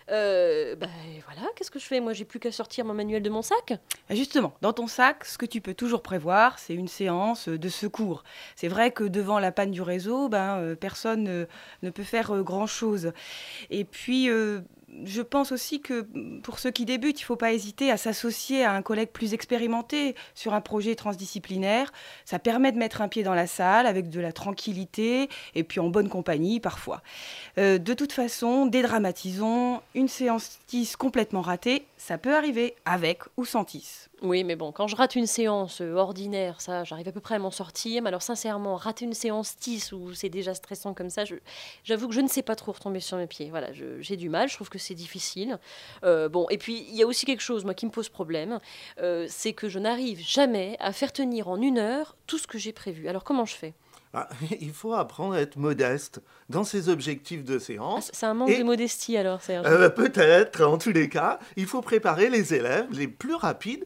voilà, qu'est-ce que je fais? Moi, j'ai plus qu'à sortir mon manuel de mon sac. Justement, dans ton sac, ce que tu peux toujours prévoir, c'est une séance de secours. C'est vrai que devant la panne du réseau, personne ne peut faire grand-chose. Et puis, je pense aussi que pour ceux qui débutent, il ne faut pas hésiter à s'associer à un collègue plus expérimenté sur un projet transdisciplinaire. Ça permet de mettre un pied dans la salle avec de la tranquillité et puis en bonne compagnie parfois. De toute façon, dédramatisons, une séance TIS complètement ratée, ça peut arriver avec ou sans TIS. Oui, mais bon, quand je rate une séance ordinaire, ça, j'arrive à peu près à m'en sortir. Mais alors, sincèrement, rater une séance TIS où c'est déjà stressant comme ça, j'avoue que je ne sais pas trop retomber sur mes pieds. Voilà, j'ai du mal, je trouve que c'est difficile. Et puis, il y a aussi quelque chose, moi, qui me pose problème, c'est que je n'arrive jamais à faire tenir en 1 heure tout ce que j'ai prévu. Alors, comment je fais ? Il faut apprendre à être modeste dans ses objectifs de séance. C'est un manque de modestie, alors, Serge. Peut-être, en tous les cas, il faut préparer les élèves les plus rapides,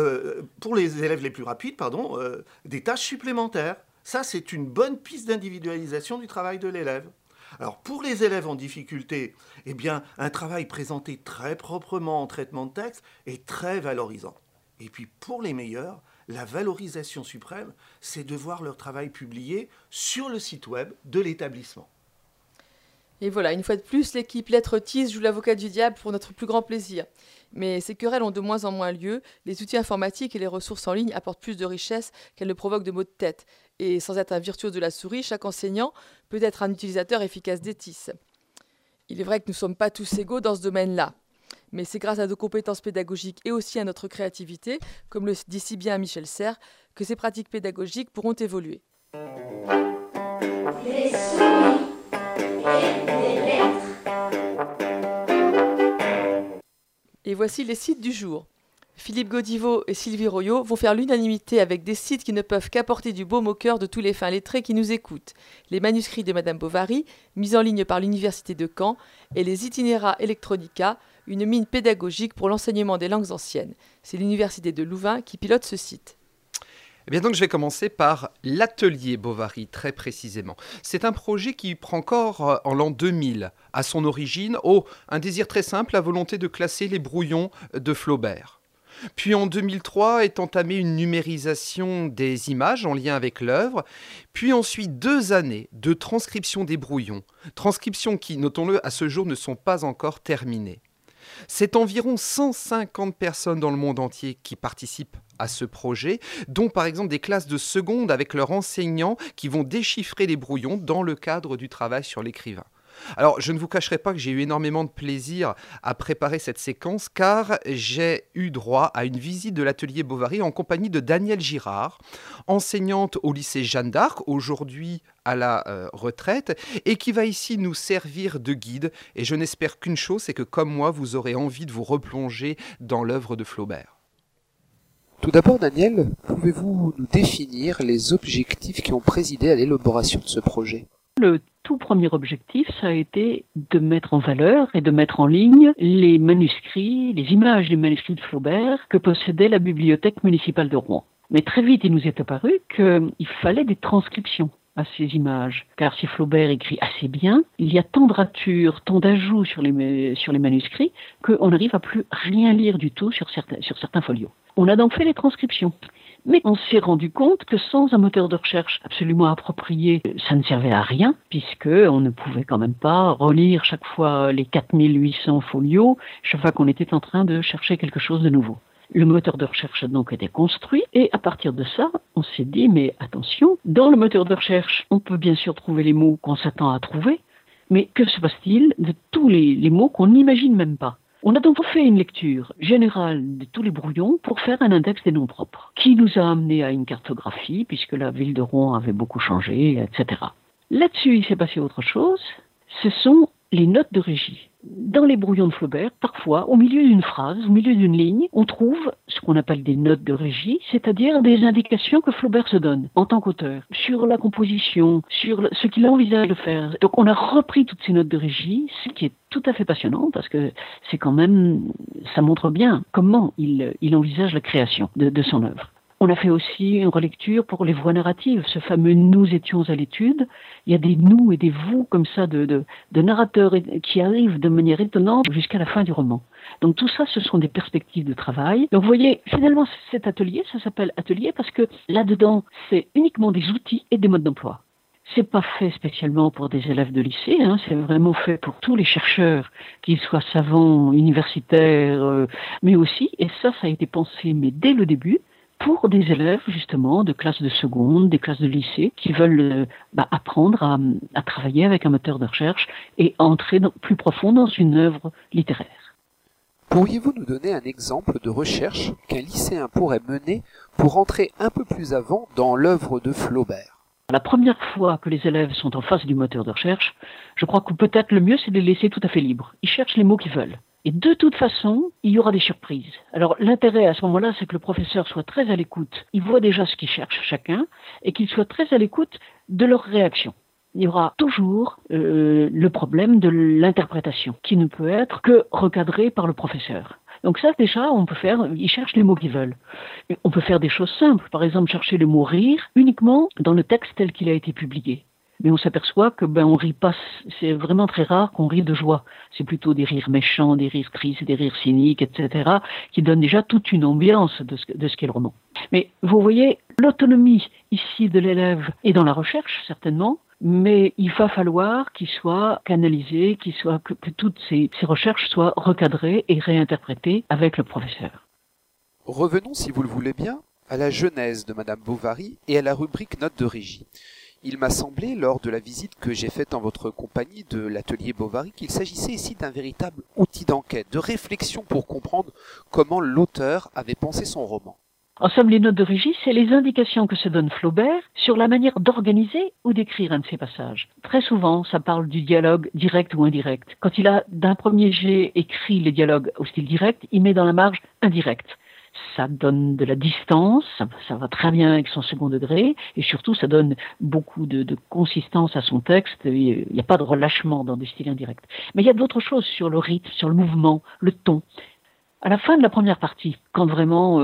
des tâches supplémentaires. Ça, c'est une bonne piste d'individualisation du travail de l'élève. Alors, pour les élèves en difficulté, un travail présenté très proprement en traitement de texte est très valorisant. Et puis, pour les meilleurs, la valorisation suprême, c'est de voir leur travail publié sur le site web de l'établissement. Et voilà, une fois de plus, l'équipe Lettres TIS joue l'avocat du diable pour notre plus grand plaisir. Mais ces querelles ont de moins en moins lieu. Les outils informatiques et les ressources en ligne apportent plus de richesse qu'elles ne provoquent de maux de tête. Et sans être un virtuose de la souris, chaque enseignant peut être un utilisateur efficace des TIS. Il est vrai que nous ne sommes pas tous égaux dans ce domaine-là. Mais c'est grâce à nos compétences pédagogiques et aussi à notre créativité, comme le dit si bien Michel Serres, que ces pratiques pédagogiques pourront évoluer. Les souris et les lettres. Et voici les sites du jour. Philippe Godiveau et Sylvie Royot vont faire l'unanimité avec des sites qui ne peuvent qu'apporter du baume au cœur de tous les fins lettrés qui nous écoutent. Les manuscrits de Madame Bovary, mis en ligne par l'Université de Caen, et les Itinera Electronica, une mine pédagogique pour l'enseignement des langues anciennes. C'est l'Université de Louvain qui pilote ce site. Donc je vais commencer par l'atelier Bovary, très précisément. C'est un projet qui prend corps en l'an 2000. À son origine, un désir très simple, la volonté de classer les brouillons de Flaubert. Puis en 2003 est entamée une numérisation des images en lien avec l'œuvre. Puis ensuite 2 années de transcription des brouillons. Transcriptions qui, notons-le, à ce jour ne sont pas encore terminées. C'est environ 150 personnes dans le monde entier qui participent à ce projet, dont par exemple des classes de seconde avec leurs enseignants qui vont déchiffrer les brouillons dans le cadre du travail sur l'écrivain. Alors, je ne vous cacherai pas que j'ai eu énormément de plaisir à préparer cette séquence car j'ai eu droit à une visite de l'atelier Bovary en compagnie de Danielle Girard, enseignante au lycée Jeanne d'Arc, aujourd'hui à la retraite, et qui va ici nous servir de guide. Et je n'espère qu'une chose, c'est que comme moi, vous aurez envie de vous replonger dans l'œuvre de Flaubert. Tout d'abord, Daniel, pouvez-vous nous définir les objectifs qui ont présidé à l'élaboration de ce projet ? Le tout premier objectif, ça a été de mettre en valeur et de mettre en ligne les manuscrits, les images des manuscrits de Flaubert que possédait la bibliothèque municipale de Rouen. Mais très vite, il nous est apparu qu'il fallait des transcriptions à ces images. Car si Flaubert écrit assez bien, il y a tant de ratures, tant d'ajouts sur les manuscrits qu'on n'arrive à plus rien lire du tout sur certains folios. On a donc fait les transcriptions. Mais on s'est rendu compte que sans un moteur de recherche absolument approprié, ça ne servait à rien, puisque on ne pouvait quand même pas relire chaque fois les 4800 folios, chaque fois qu'on était en train de chercher quelque chose de nouveau. Le moteur de recherche a donc été construit, et à partir de ça, on s'est dit, mais attention, dans le moteur de recherche, on peut bien sûr trouver les mots qu'on s'attend à trouver, mais que se passe-t-il de tous les mots qu'on n'imagine même pas ? On a donc fait une lecture générale de tous les brouillons pour faire un index des noms propres, qui nous a amené à une cartographie, puisque la ville de Rouen avait beaucoup changé, etc. Là-dessus, il s'est passé autre chose, ce sont les notes de régie. Dans les brouillons de Flaubert, parfois, au milieu d'une phrase, au milieu d'une ligne, on trouve ce qu'on appelle des notes de régie, c'est-à-dire des indications que Flaubert se donne en tant qu'auteur, sur la composition, sur ce qu'il envisage de faire. Donc on a repris toutes ces notes de régie, ce qui est tout à fait passionnant, parce que c'est quand même, ça montre bien comment il envisage la création de son œuvre. On a fait aussi une relecture pour les voix narratives, ce fameux « nous étions à l'étude ». Il y a des « nous » et des « vous » comme ça de narrateurs qui arrivent de manière étonnante jusqu'à la fin du roman. Donc tout ça, ce sont des perspectives de travail. Donc vous voyez, finalement, cet atelier, ça s'appelle atelier parce que là-dedans, c'est uniquement des outils et des modes d'emploi. C'est pas fait spécialement pour des élèves de lycée, c'est vraiment fait pour tous les chercheurs, qu'ils soient savants, universitaires, mais aussi, et ça a été pensé, mais dès le début, pour des élèves justement de classes de seconde, des classes de lycée qui veulent apprendre à travailler avec un moteur de recherche et entrer plus profond dans une œuvre littéraire. Pourriez-vous nous donner un exemple de recherche qu'un lycéen pourrait mener pour entrer un peu plus avant dans l'œuvre de Flaubert ? La première fois que les élèves sont en face du moteur de recherche, je crois que peut-être le mieux c'est de les laisser tout à fait libres. Ils cherchent les mots qu'ils veulent. Et de toute façon, il y aura des surprises. Alors l'intérêt à ce moment-là, c'est que le professeur soit très à l'écoute. Il voit déjà ce qu'ils cherchent chacun et qu'il soit très à l'écoute de leurs réactions. Il y aura toujours le problème de l'interprétation, qui ne peut être que recadré par le professeur. Donc ça, déjà, ils cherchent les mots qu'ils veulent. Et on peut faire des choses simples. Par exemple, chercher le mot « rire » uniquement dans le texte tel qu'il a été publié. Mais on s'aperçoit que on rit pas, c'est vraiment très rare qu'on rit de joie. C'est plutôt des rires méchants, des rires tristes, des rires cyniques, etc., qui donnent déjà toute une ambiance de ce qu'est le roman. Mais vous voyez, l'autonomie ici de l'élève est dans la recherche, certainement, mais il va falloir qu'il soit canalisé, que toutes ces recherches soient recadrées et réinterprétées avec le professeur. Revenons, si vous le voulez bien, à la genèse de Madame Bovary et à la rubrique notes de régie. Il m'a semblé, lors de la visite que j'ai faite en votre compagnie de l'atelier Bovary, qu'il s'agissait ici d'un véritable outil d'enquête, de réflexion pour comprendre comment l'auteur avait pensé son roman. En somme, les notes de régie, c'est les indications que se donne Flaubert sur la manière d'organiser ou d'écrire un de ses passages. Très souvent, ça parle du dialogue direct ou indirect. Quand il a d'un premier jet écrit les dialogues au style direct, il met dans la marge indirect. Ça donne de la distance, ça va très bien avec son second degré, et surtout ça donne beaucoup de consistance à son texte, il n'y a pas de relâchement dans des styles indirects. Mais il y a d'autres choses sur le rythme, sur le mouvement, le ton. À la fin de la première partie, quand vraiment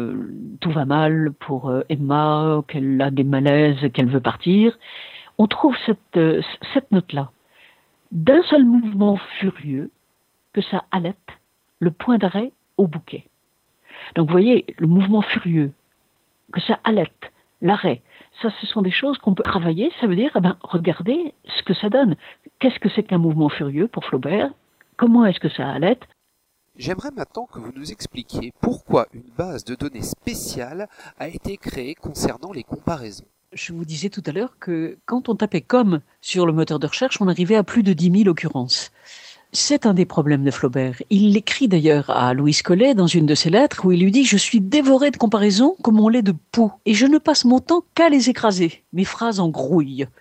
tout va mal pour Emma, qu'elle a des malaises, qu'elle veut partir, on trouve cette note-là. D'un seul mouvement furieux, que ça halète le point d'arrêt au bouquet. Donc vous voyez, le mouvement furieux, que ça halète, l'arrêt, ça ce sont des choses qu'on peut travailler, ça veut dire, regardez ce que ça donne. Qu'est-ce que c'est qu'un mouvement furieux pour Flaubert? Comment est-ce que ça halète? J'aimerais maintenant que vous nous expliquiez pourquoi une base de données spéciale a été créée concernant les comparaisons. Je vous disais tout à l'heure que quand on tapait « comme » sur le moteur de recherche, on arrivait à plus de 10 000 occurrences. C'est un des problèmes de Flaubert. Il l'écrit d'ailleurs à Louise Collet dans une de ses lettres où il lui dit « Je suis dévoré de comparaisons comme on l'est de poux, et je ne passe mon temps qu'à les écraser. Mes phrases en grouillent. »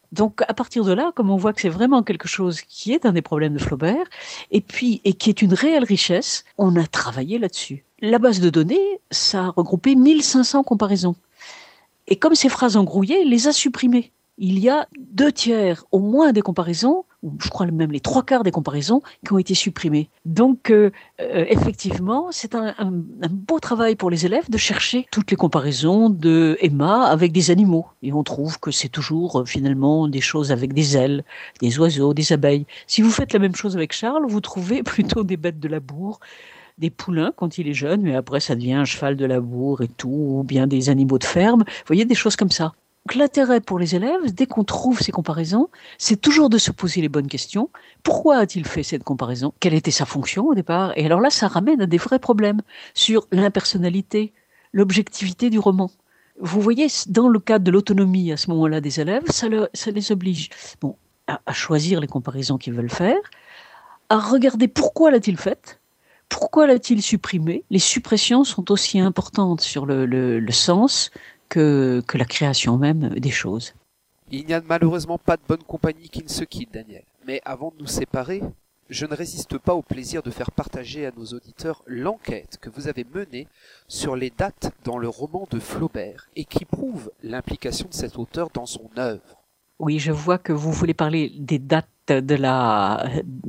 Donc à partir de là, comme on voit que c'est vraiment quelque chose qui est un des problèmes de Flaubert, et qui est une réelle richesse, on a travaillé là-dessus. La base de données, ça a regroupé 1500 comparaisons. Et comme ces phrases embrouillées, il les a supprimées. Il y a 2/3 au moins des comparaisons, ou je crois même les 3/4 des comparaisons, qui ont été supprimées. Donc, effectivement, c'est un beau travail pour les élèves de chercher toutes les comparaisons de Emma avec des animaux. Et on trouve que c'est toujours, finalement, des choses avec des ailes, des oiseaux, des abeilles. Si vous faites la même chose avec Charles, vous trouvez plutôt des bêtes de labour, des poulains quand il est jeune, mais après ça devient un cheval de labour et tout, ou bien des animaux de ferme. Vous voyez, des choses comme ça. Donc l'intérêt pour les élèves, dès qu'on trouve ces comparaisons, c'est toujours de se poser les bonnes questions. Pourquoi a-t-il fait cette comparaison? Quelle était sa fonction au départ? Et alors là, ça ramène à des vrais problèmes sur l'impersonnalité, l'objectivité du roman. Vous voyez, dans le cadre de l'autonomie à ce moment-là des élèves, ça les oblige à choisir les comparaisons qu'ils veulent faire, à regarder pourquoi l'a-t-il faite, pourquoi l'a-t-il supprimé. Les suppressions sont aussi importantes sur le sens que la création même des choses. Il n'y a malheureusement pas de bonne compagnie qui ne se quitte, Daniel. Mais avant de nous séparer, je ne résiste pas au plaisir de faire partager à nos auditeurs l'enquête que vous avez menée sur les dates dans le roman de Flaubert et qui prouve l'implication de cet auteur dans son œuvre. Oui, je vois que vous voulez parler des dates de la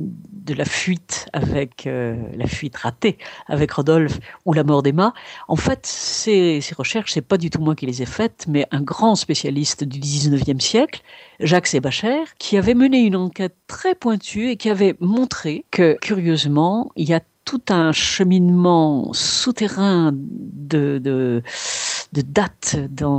fuite avec la fuite ratée avec Rodolphe ou la mort d'Emma. En fait, ces recherches, c'est pas du tout moi qui les ai faites, mais un grand spécialiste du 19e siècle, Jacques Sébacher, qui avait mené une enquête très pointue et qui avait montré que, curieusement, il y a tout un cheminement souterrain de dates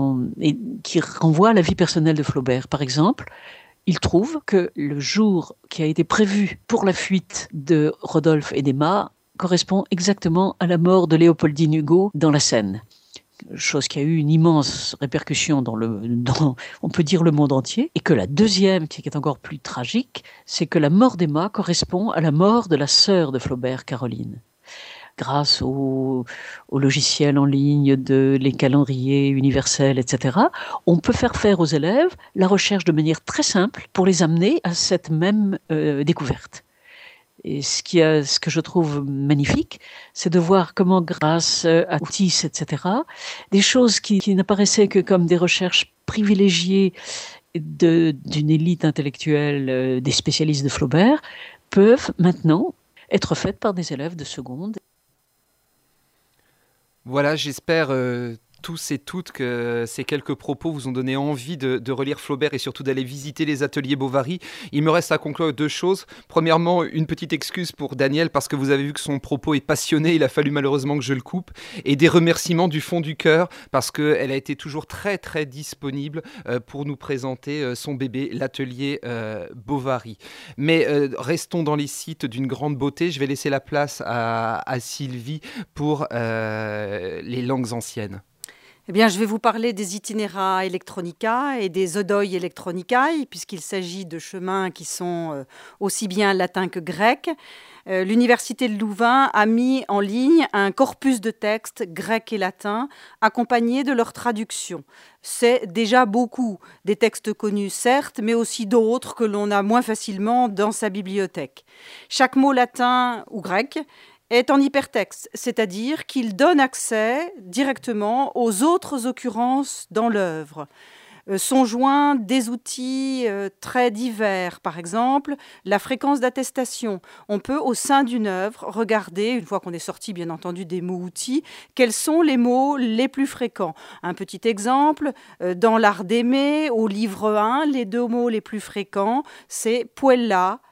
qui renvoie à la vie personnelle de Flaubert. Par exemple, il trouve que le jour qui a été prévu pour la fuite de Rodolphe et d'Emma correspond exactement à la mort de Léopoldine Hugo dans la Seine. Chose qui a eu une immense répercussion dans on peut dire, le monde entier. Et que la deuxième, qui est encore plus tragique, c'est que la mort d'Emma correspond à la mort de la sœur de Flaubert, Caroline. Grâce au logiciel en ligne les calendriers universels, etc., on peut faire aux élèves la recherche de manière très simple pour les amener à cette même découverte. Et ce que je trouve magnifique, c'est de voir comment, grâce à Otis, etc., des choses qui n'apparaissaient que comme des recherches privilégiées d'une élite intellectuelle, des spécialistes de Flaubert, peuvent maintenant être faites par des élèves de seconde. Voilà, j'espère tous et toutes que ces quelques propos vous ont donné envie de relire Flaubert et surtout d'aller visiter les ateliers Bovary. Il me reste à conclure 2 choses. Premièrement, une petite excuse pour Daniel parce que vous avez vu que son propos est passionné, il a fallu malheureusement que je le coupe. Et des remerciements du fond du cœur parce qu'elle a été toujours très très disponible pour nous présenter son bébé, l'atelier Bovary. Mais restons dans les sites d'une grande beauté. Je vais laisser la place à Sylvie pour les langues anciennes. Eh bien, je vais vous parler des Itinera Electronica et des Odoi Electronicae, puisqu'il s'agit de chemins qui sont aussi bien latins que grecs. L'Université de Louvain a mis en ligne un corpus de textes grecs et latins accompagnés de leur traduction. C'est déjà beaucoup, des textes connus certes, mais aussi d'autres que l'on a moins facilement dans sa bibliothèque. Chaque mot latin ou grec est en hypertexte, c'est-à-dire qu'il donne accès directement aux autres occurrences dans l'œuvre. Sont joints des outils très divers, par exemple la fréquence d'attestation. On peut au sein d'une œuvre regarder, une fois qu'on est sorti bien entendu des mots-outils, quels sont les mots les plus fréquents. Un petit exemple, dans l'art d'aimer, au livre 1, les 2 mots les plus fréquents, c'est puella,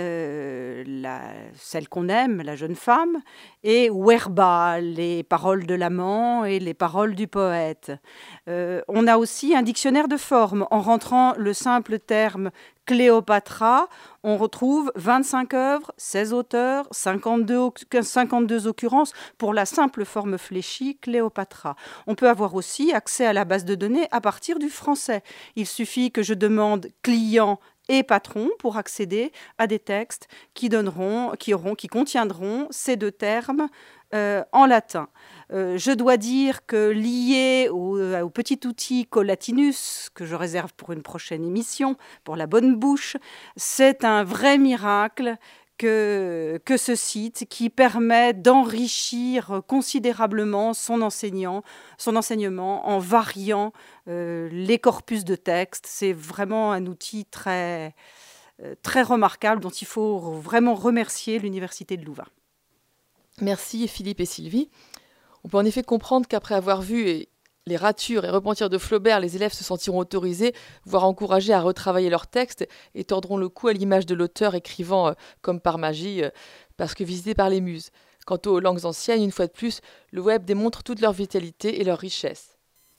celle qu'on aime, la jeune femme, et werba, les paroles de l'amant et les paroles du poète. On a aussi un dictionnaire de formes. En rentrant le simple terme Cléopatra, on retrouve 25 œuvres, 16 auteurs, 52 occurrences pour la simple forme fléchie Cléopatra. On peut avoir aussi accès à la base de données à partir du français. Il suffit que je demande client et patron pour accéder à des textes qui contiendront ces 2 termes en latin. Je dois dire que lié au petit outil Collatinus, que je réserve pour une prochaine émission, pour la bonne bouche, c'est un vrai miracle que ce site qui permet d'enrichir considérablement son enseignement en variant les corpus de textes. C'est vraiment un outil très, très remarquable dont il faut vraiment remercier l'Université de Louvain. Merci Philippe et Sylvie. On peut en effet comprendre qu'après avoir vu les ratures et repentirs de Flaubert, les élèves se sentiront autorisés, voire encouragés à retravailler leurs textes et tordront le cou à l'image de l'auteur écrivant comme par magie, parce que visité par les muses. Quant aux langues anciennes, une fois de plus, le web démontre toute leur vitalité et leur richesse.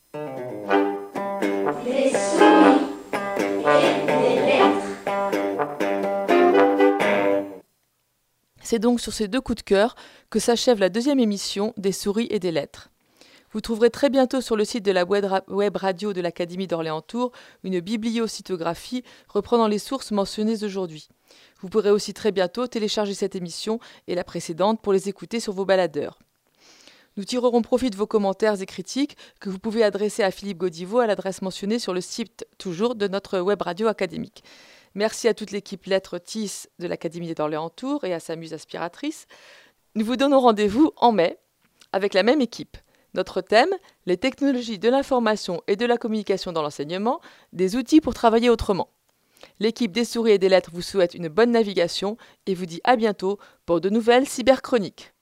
Des souris et des lettres. C'est donc sur ces 2 coups de cœur que s'achève la 2e émission des souris et des lettres. Vous trouverez très bientôt sur le site de la web radio de l'Académie d'Orléans-Tours une bibliocytographie reprenant les sources mentionnées aujourd'hui. Vous pourrez aussi très bientôt télécharger cette émission et la précédente pour les écouter sur vos baladeurs. Nous tirerons profit de vos commentaires et critiques que vous pouvez adresser à Philippe Godiveau à l'adresse mentionnée sur le site toujours de notre web radio académique. Merci à toute l'équipe Lettres TIS de l'Académie d'Orléans-Tours et à sa muse aspiratrice. Nous vous donnons rendez-vous en mai avec la même équipe. Notre thème, les technologies de l'information et de la communication dans l'enseignement, des outils pour travailler autrement. L'équipe des souris et des lettres vous souhaite une bonne navigation et vous dit à bientôt pour de nouvelles cyberchroniques.